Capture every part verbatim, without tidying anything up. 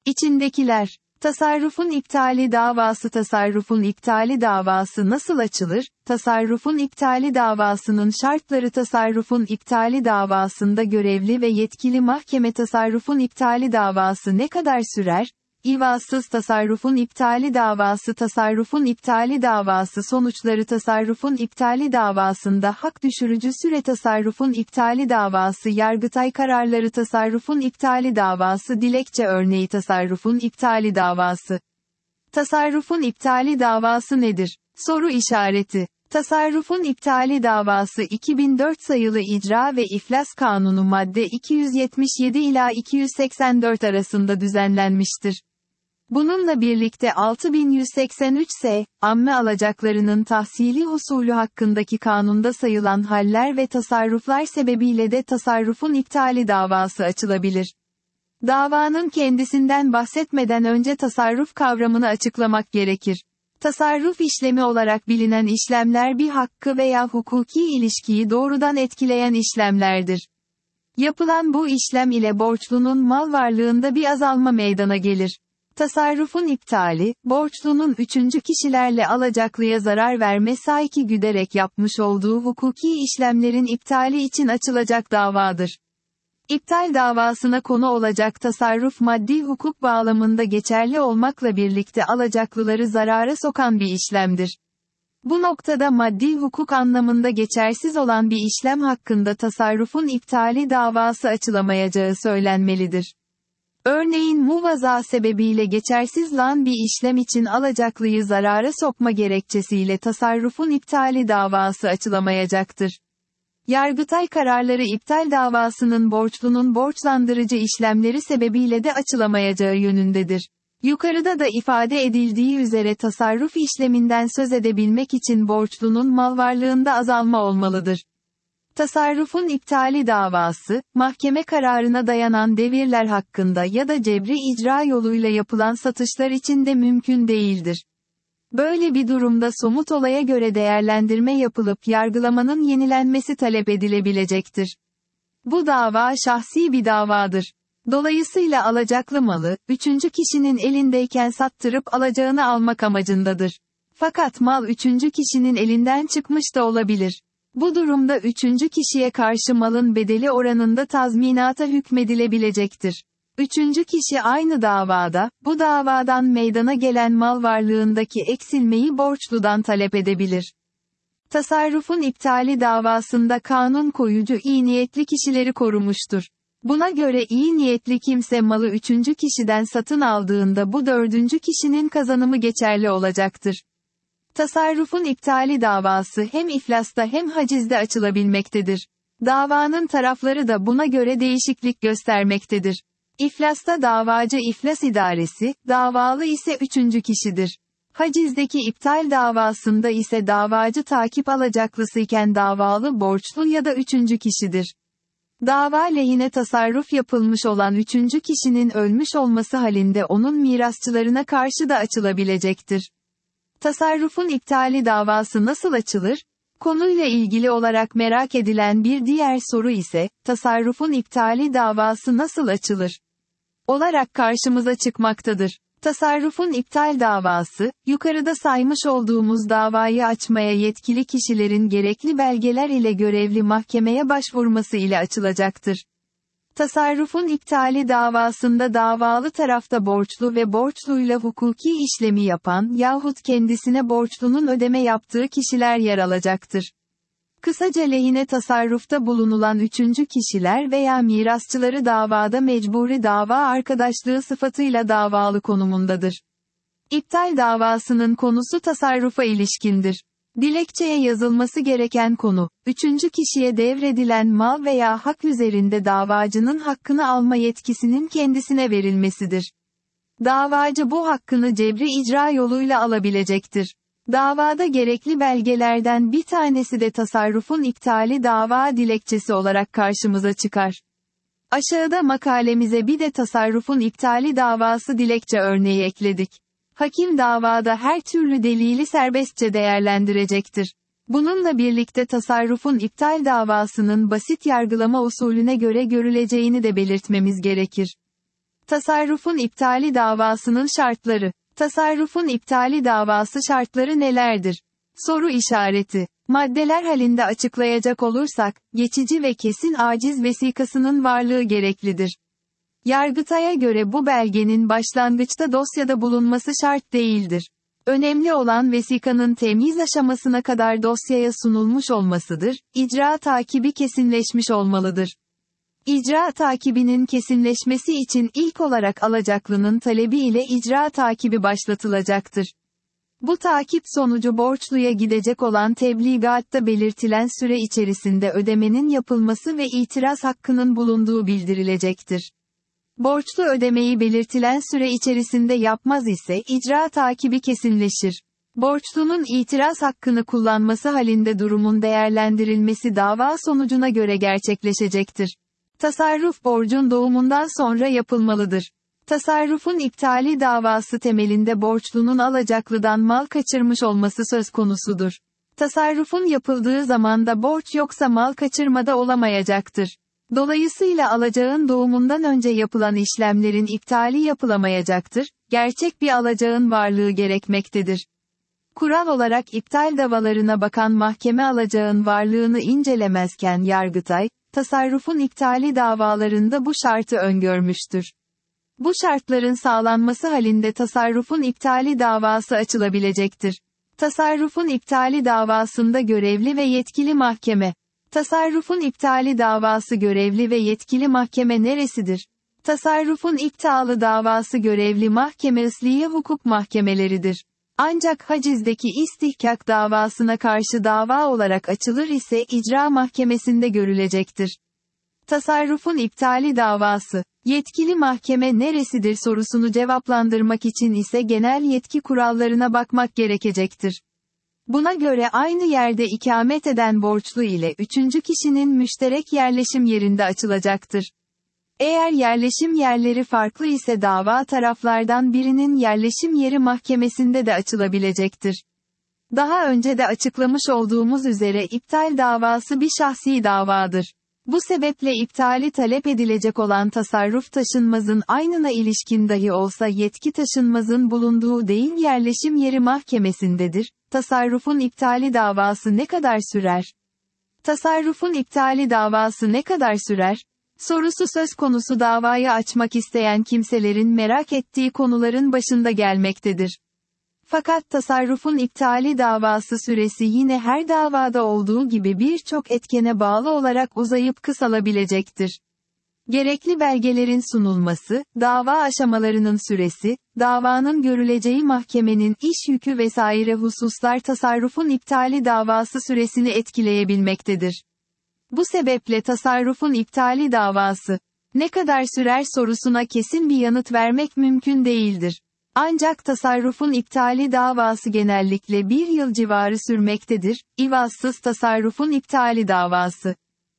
İçindekiler. Tasarrufun iptali davası. Tasarrufun iptali davası nasıl açılır? Tasarrufun iptali davasının şartları. Tasarrufun iptali davasında görevli ve yetkili mahkeme. Tasarrufun iptali davası ne kadar sürer? İvazsız tasarrufun iptali davası. Tasarrufun iptali davası sonuçları. Tasarrufun iptali davasında hak düşürücü süre. Tasarrufun iptali davası Yargıtay kararları. Tasarrufun iptali davası dilekçe örneği. Tasarrufun iptali davası. Tasarrufun iptali davası nedir? Soru işareti. Tasarrufun iptali davası iki bin dört sayılı İcra ve İflas Kanunu madde iki yüz yetmiş yedi ila iki yüz seksen dört arasında düzenlenmiştir. Bununla birlikte altı bin yüz seksen üç S, amme alacaklarının tahsili usulü hakkındaki kanunda sayılan haller ve tasarruflar sebebiyle de tasarrufun iptali davası açılabilir. Davanın kendisinden bahsetmeden önce tasarruf kavramını açıklamak gerekir. Tasarruf işlemi olarak bilinen işlemler bir hakkı veya hukuki ilişkiyi doğrudan etkileyen işlemlerdir. Yapılan bu işlem ile borçlunun mal varlığında bir azalma meydana gelir. Tasarrufun iptali, borçlunun üçüncü kişilerle alacaklıya zarar verme saiki güderek yapmış olduğu hukuki işlemlerin iptali için açılacak davadır. İptal davasına konu olacak tasarruf maddi hukuk bağlamında geçerli olmakla birlikte alacaklıları zarara sokan bir işlemdir. Bu noktada maddi hukuk anlamında geçersiz olan bir işlem hakkında tasarrufun iptali davası açılamayacağı söylenmelidir. Örneğin muvaza sebebiyle geçersiz olan bir işlem için alacaklıyı zarara sokma gerekçesiyle tasarrufun iptali davası açılamayacaktır. Yargıtay kararları iptal davasının borçlunun borçlandırıcı işlemleri sebebiyle de açılamayacağı yönündedir. Yukarıda da ifade edildiği üzere tasarruf işleminden söz edebilmek için borçlunun malvarlığında azalma olmalıdır. Tasarrufun iptali davası, mahkeme kararına dayanan devirler hakkında ya da cebri icra yoluyla yapılan satışlar için de mümkün değildir. Böyle bir durumda somut olaya göre değerlendirme yapılıp yargılamanın yenilenmesi talep edilebilecektir. Bu dava şahsi bir davadır. Dolayısıyla alacaklı malı, üçüncü kişinin elindeyken sattırıp alacağını almak amacındadır. Fakat mal üçüncü kişinin elinden çıkmış da olabilir. Bu durumda üçüncü kişiye karşı malın bedeli oranında tazminata hükmedilebilecektir. Üçüncü kişi aynı davada, bu davadan meydana gelen mal varlığındaki eksilmeyi borçludan talep edebilir. Tasarrufun iptali davasında kanun koyucu iyi niyetli kişileri korumuştur. Buna göre iyi niyetli kimse malı üçüncü kişiden satın aldığında bu dördüncü kişinin kazanımı geçerli olacaktır. Tasarrufun iptali davası hem iflasta hem hacizde açılabilmektedir. Davanın tarafları da buna göre değişiklik göstermektedir. İflasta davacı iflas idaresi, davalı ise üçüncü kişidir. Hacizdeki iptal davasında ise davacı takip alacaklısıyken davalı borçlu ya da üçüncü kişidir. Dava lehine tasarruf yapılmış olan üçüncü kişinin ölmüş olması halinde onun mirasçılarına karşı da açılabilecektir. Tasarrufun iptali davası nasıl açılır? Konuyla ilgili olarak merak edilen bir diğer soru ise, tasarrufun iptali davası nasıl açılır? Olarak karşımıza çıkmaktadır. Tasarrufun iptal davası, yukarıda saymış olduğumuz davayı açmaya yetkili kişilerin gerekli belgeler ile görevli mahkemeye başvurması ile açılacaktır. Tasarrufun iptali davasında davalı tarafta borçlu ve borçluyla hukuki işlemi yapan yahut kendisine borçlunun ödeme yaptığı kişiler yer alacaktır. Kısaca lehine tasarrufta bulunulan üçüncü kişiler veya mirasçıları davada mecburi dava arkadaşlığı sıfatıyla davalı konumundadır. İptal davasının konusu tasarrufa ilişkindir. Dilekçeye yazılması gereken konu, üçüncü kişiye devredilen mal veya hak üzerinde davacının hakkını alma yetkisinin kendisine verilmesidir. Davacı bu hakkını cebri icra yoluyla alabilecektir. Davada gerekli belgelerden bir tanesi de tasarrufun iptali dava dilekçesi olarak karşımıza çıkar. Aşağıda makalemize bir de tasarrufun iptali davası dilekçe örneği ekledik. Hakim davada her türlü delili serbestçe değerlendirecektir. Bununla birlikte tasarrufun iptal davasının basit yargılama usulüne göre görüleceğini de belirtmemiz gerekir. Tasarrufun iptali davasının şartları. Tasarrufun iptali davası şartları nelerdir? Soru işareti. Maddeler halinde açıklayacak olursak, geçici ve kesin aciz vesikasının varlığı gereklidir. Yargıtay'a göre bu belgenin başlangıçta dosyada bulunması şart değildir. Önemli olan vesikanın temyiz aşamasına kadar dosyaya sunulmuş olmasıdır, icra takibi kesinleşmiş olmalıdır. İcra takibinin kesinleşmesi için ilk olarak alacaklının talebi ile icra takibi başlatılacaktır. Bu takip sonucu borçluya gidecek olan tebligatta belirtilen süre içerisinde ödemenin yapılması ve itiraz hakkının bulunduğu bildirilecektir. Borçlu ödemeyi belirtilen süre içerisinde yapmaz ise icra takibi kesinleşir. Borçlunun itiraz hakkını kullanması halinde durumun değerlendirilmesi dava sonucuna göre gerçekleşecektir. Tasarruf borcun doğumundan sonra yapılmalıdır. Tasarrufun iptali davası temelinde borçlunun alacaklıdan mal kaçırmış olması söz konusudur. Tasarrufun yapıldığı zamanda borç yoksa mal kaçırmada olamayacaktır. Dolayısıyla alacağın doğumundan önce yapılan işlemlerin iptali yapılamayacaktır, gerçek bir alacağın varlığı gerekmektedir. Kural olarak iptal davalarına bakan mahkeme alacağın varlığını incelemezken Yargıtay, tasarrufun iptali davalarında bu şartı öngörmüştür. Bu şartların sağlanması halinde tasarrufun iptali davası açılabilecektir. Tasarrufun iptali davasında görevli ve yetkili mahkeme. Tasarrufun iptali davası görevli ve yetkili mahkeme neresidir? Tasarrufun iptalı davası görevli mahkeme ısliye hukuk mahkemeleridir. Ancak hacizdeki istihkak davasına karşı dava olarak açılır ise icra mahkemesinde görülecektir. Tasarrufun iptali davası, yetkili mahkeme neresidir sorusunu cevaplandırmak için ise genel yetki kurallarına bakmak gerekecektir. Buna göre aynı yerde ikamet eden borçlu ile üçüncü kişinin müşterek yerleşim yerinde açılacaktır. Eğer yerleşim yerleri farklı ise dava taraflardan birinin yerleşim yeri mahkemesinde de açılabilecektir. Daha önce de açıklamış olduğumuz üzere iptal davası bir şahsi davadır. Bu sebeple iptali talep edilecek olan tasarruf taşınmazın aynına ilişkin dahi olsa yetki taşınmazın bulunduğu değil yerleşim yeri mahkemesindedir. Tasarrufun iptali davası ne kadar sürer? Tasarrufun iptali davası ne kadar sürer? Sorusu söz konusu davayı açmak isteyen kimselerin merak ettiği konuların başında gelmektedir. Fakat tasarrufun iptali davası süresi yine her davada olduğu gibi birçok etkene bağlı olarak uzayıp kısalabilecektir. Gerekli belgelerin sunulması, dava aşamalarının süresi, davanın görüleceği mahkemenin iş yükü vesaire hususlar tasarrufun iptali davası süresini etkileyebilmektedir. Bu sebeple tasarrufun iptali davası ne kadar sürer sorusuna kesin bir yanıt vermek mümkün değildir. Ancak tasarrufun iptali davası genellikle bir yıl civarı sürmektedir. İvazsız tasarrufun iptali davası.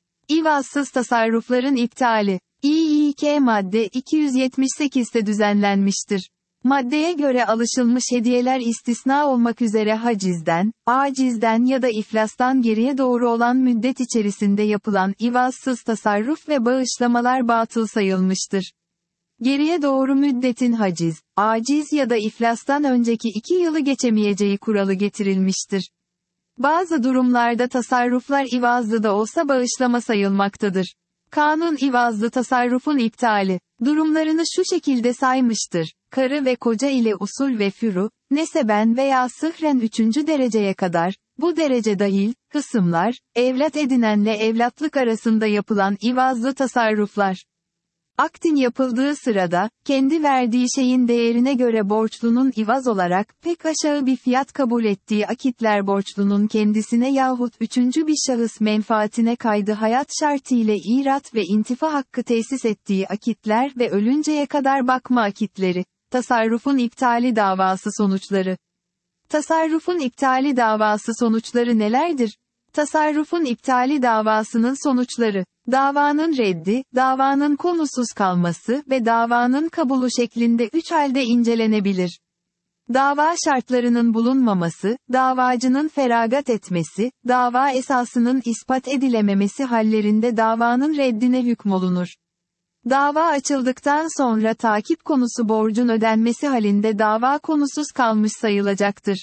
İvazsız tasarrufların iptali, İ İ K madde iki yüz yetmiş sekiz'te düzenlenmiştir. Maddeye göre alışılmış hediyeler istisna olmak üzere hacizden, acizden ya da iflastan geriye doğru olan müddet içerisinde yapılan ivazsız tasarruf ve bağışlamalar batıl sayılmıştır. Geriye doğru müddetin haciz, aciz ya da iflastan önceki iki yılı geçemeyeceği kuralı getirilmiştir. Bazı durumlarda tasarruflar ivazlı da olsa bağışlama sayılmaktadır. Kanun ivazlı tasarrufun iptali, durumlarını şu şekilde saymıştır. Karı ve koca ile usul ve furu, neseben veya sıhren üçüncü dereceye kadar, bu derece dahil, hısımlar, evlat edinenle evlatlık arasında yapılan ivazlı tasarruflar. Akdin yapıldığı sırada, kendi verdiği şeyin değerine göre borçlunun ivaz olarak, pek aşağı bir fiyat kabul ettiği akitler borçlunun kendisine yahut üçüncü bir şahıs menfaatine kaydı hayat şartı ile irat ve intifa hakkı tesis ettiği akitler ve ölünceye kadar bakma akitleri. Tasarrufun iptali davası sonuçları. Tasarrufun iptali davası sonuçları nelerdir? Tasarrufun iptali davasının sonuçları, davanın reddi, davanın konusuz kalması ve davanın kabulü şeklinde üç halde incelenebilir. Dava şartlarının bulunmaması, davacının feragat etmesi, dava esasının ispat edilememesi hallerinde davanın reddine hükmolunur. Dava açıldıktan sonra takip konusu borcun ödenmesi halinde dava konusuz kalmış sayılacaktır.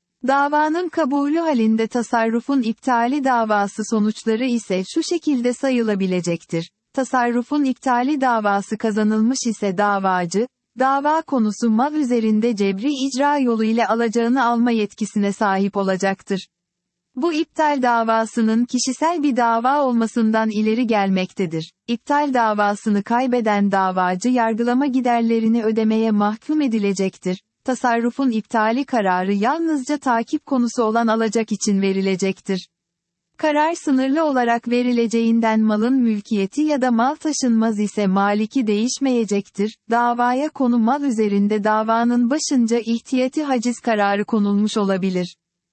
Davanın kabulü halinde tasarrufun iptali davası sonuçları ise şu şekilde sayılabilecektir. Tasarrufun iptali davası kazanılmış ise davacı, dava konusu mal üzerinde cebri icra yolu ile alacağını alma yetkisine sahip olacaktır. Bu iptal davasının kişisel bir dava olmasından ileri gelmektedir. İptal davasını kaybeden davacı yargılama giderlerini ödemeye mahkum edilecektir. Tasarrufun iptali kararı yalnızca takip konusu olan alacak için verilecektir. Karar sınırlı olarak verileceğinden malın mülkiyeti ya da mal taşınmaz ise maliki değişmeyecektir. Davaya konu mal üzerinde davanın başınca ihtiyati haciz kararı konulmuş olabilir.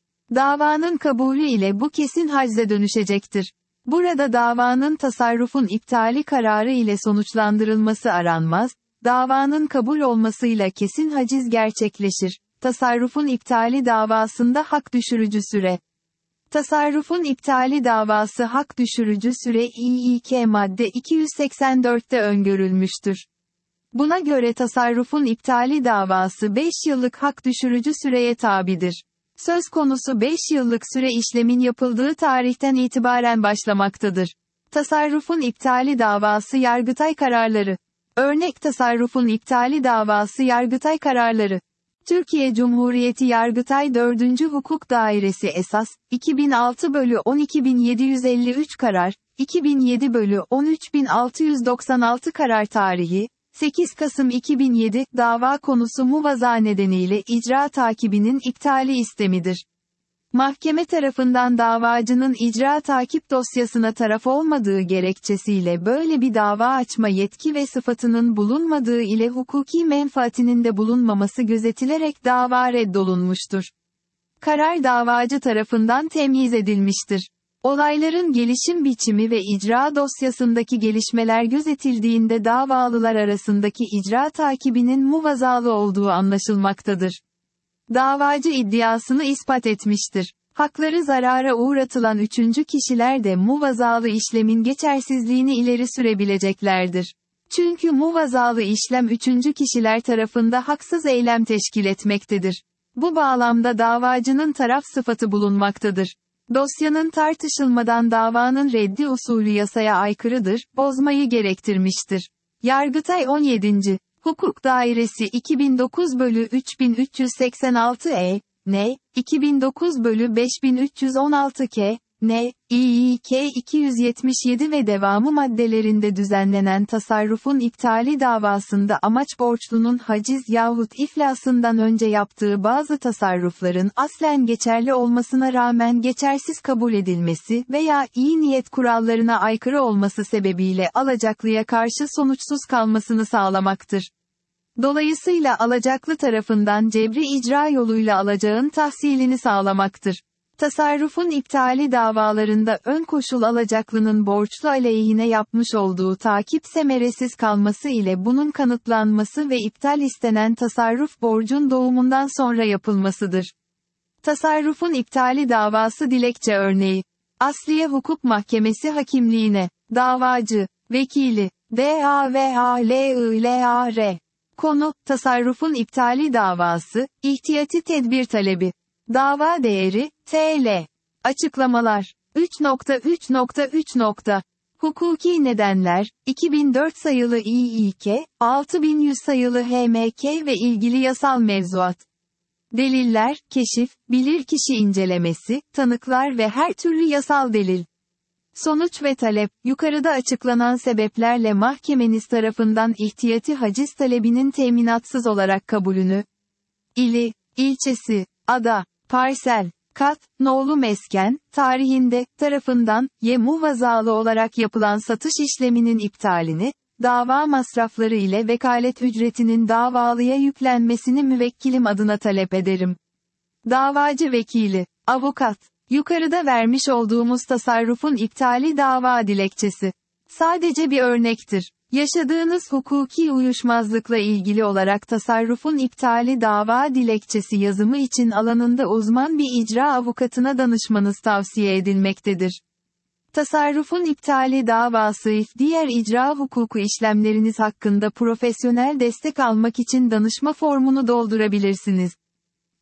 Davanın kabulü ile bu kesin hacze dönüşecektir. Burada davanın tasarrufun iptali kararı ile sonuçlandırılması aranmaz, davanın kabul olmasıyla kesin haciz gerçekleşir. Tasarrufun iptali davasında hak düşürücü süre. Tasarrufun iptali davası hak düşürücü süre İ İ madde iki yüz seksen dört'te öngörülmüştür. Buna göre tasarrufun iptali davası beş yıllık hak düşürücü süreye tabidir. Söz konusu beş yıllık süre işlemin yapıldığı tarihten itibaren başlamaktadır. Tasarrufun iptali davası Yargıtay kararları. Örnek tasarrufun iptali davası Yargıtay kararları. Türkiye Cumhuriyeti Yargıtay dördüncü Hukuk Dairesi Esas, iki bin altı bölü on iki bin yedi yüz elli üç karar, iki bin yedi bölü on üç bin altı yüz doksan altı karar tarihi, sekiz Kasım iki bin yedi, dava konusu muvaza nedeniyle icra takibinin iptali istemidir. Mahkeme tarafından davacının icra takip dosyasına taraf olmadığı gerekçesiyle böyle bir dava açma yetki ve sıfatının bulunmadığı ile hukuki menfaatinin de bulunmaması gözetilerek dava reddolunmuştur. Karar davacı tarafından temyiz edilmiştir. Olayların gelişim biçimi ve icra dosyasındaki gelişmeler gözetildiğinde davalılar arasındaki icra takibinin muvazalı olduğu anlaşılmaktadır. Davacı iddiasını ispat etmiştir. Hakları zarara uğratılan üçüncü kişiler de muvazalı işlemin geçersizliğini ileri sürebileceklerdir. Çünkü muvazalı işlem üçüncü kişiler tarafında haksız eylem teşkil etmektedir. Bu bağlamda davacının taraf sıfatı bulunmaktadır. Dosyanın tartışılmadan davanın reddi usulü yasaya aykırıdır, bozmayı gerektirmiştir. Yargıtay on yedinci Hukuk Dairesi iki bin dokuz bölü üç bin üç yüz seksen altı E, N, iki bin dokuz bölü beş bin üç yüz on altı K, N, İ İ K iki yüz yetmiş yedi ve devamı maddelerinde düzenlenen tasarrufun iptali davasında amaç borçlunun haciz yahut iflasından önce yaptığı bazı tasarrufların aslen geçerli olmasına rağmen geçersiz kabul edilmesi veya iyi niyet kurallarına aykırı olması sebebiyle alacaklıya karşı sonuçsuz kalmasını sağlamaktır. Dolayısıyla alacaklı tarafından cebri icra yoluyla alacağın tahsilini sağlamaktır. Tasarrufun iptali davalarında ön koşul alacaklının borçlu aleyhine yapmış olduğu takip semeresiz kalması ile bunun kanıtlanması ve iptal istenen tasarruf borcun doğumundan sonra yapılmasıdır. Tasarrufun iptali davası dilekçe örneği. Asliye Hukuk Mahkemesi hakimliğine, davacı, vekili, D A V A L I L A R. Konu, tasarrufun iptali davası, ihtiyati tedbir talebi. Dava değeri, T L. Açıklamalar. üç nokta üç nokta üç. Hukuki nedenler, iki bin dört sayılı İ İ K, altı bin yüz sayılı H M K ve ilgili yasal mevzuat. Deliller, keşif, bilirkişi incelemesi, tanıklar ve her türlü yasal delil. Sonuç ve talep, yukarıda açıklanan sebeplerle mahkemeniz tarafından ihtiyati haciz talebinin teminatsız olarak kabulünü, ili, ilçesi, ada, parsel, kat, nolu mesken, tarihinde, tarafından, ye muvazalı olarak yapılan satış işleminin iptalini, dava masrafları ile vekalet ücretinin davalıya yüklenmesini müvekkilim adına talep ederim. Davacı vekili, avukat, yukarıda vermiş olduğumuz tasarrufun iptali dava dilekçesi. Sadece bir örnektir. Yaşadığınız hukuki uyuşmazlıkla ilgili olarak tasarrufun iptali dava dilekçesi yazımı için alanında uzman bir icra avukatına danışmanız tavsiye edilmektedir. Tasarrufun iptali davası ve diğer icra hukuku işlemleriniz hakkında profesyonel destek almak için danışma formunu doldurabilirsiniz.